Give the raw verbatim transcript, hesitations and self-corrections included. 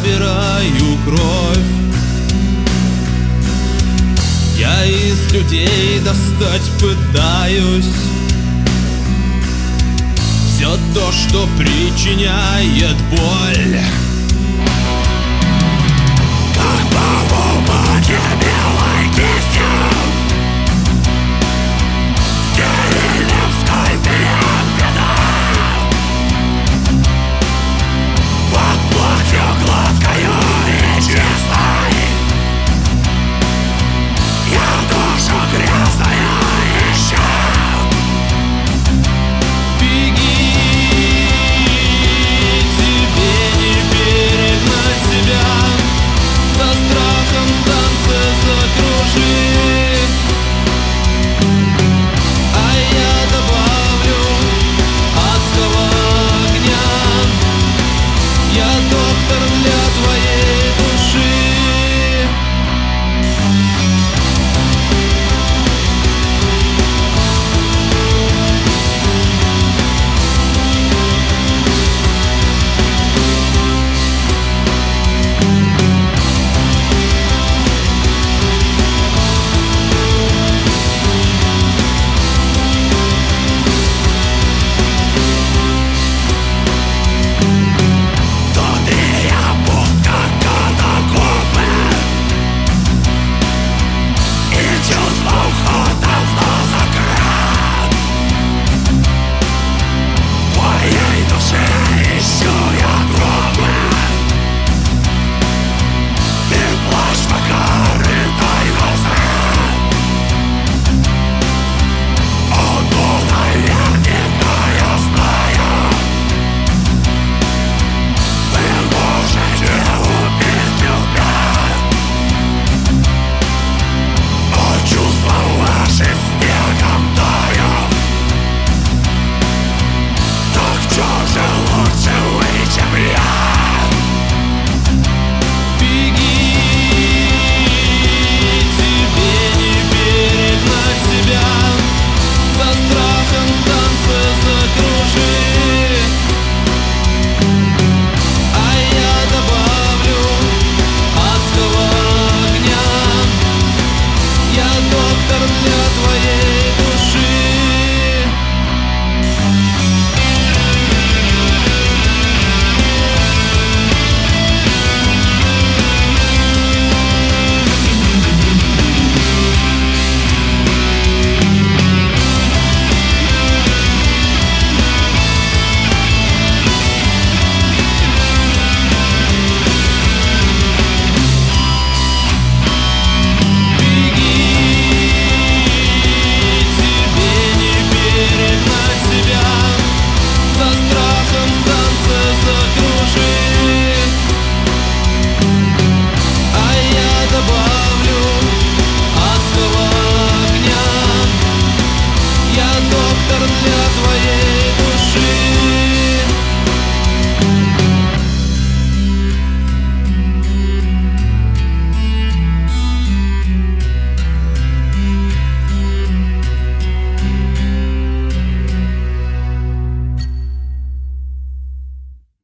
собираю кровь. Я из людей достать пытаюсь все то, что причиняет боль. Как по бумаге белой кистью, стерильным скальпелем вина, под платью гладкою и чистой. Я душу грязную ищу. Беги, тебе не перегнать себя, со страхом в танце закружи. А я добавлю адского огня, я доктор для твоей души. Лучше вы, чем я.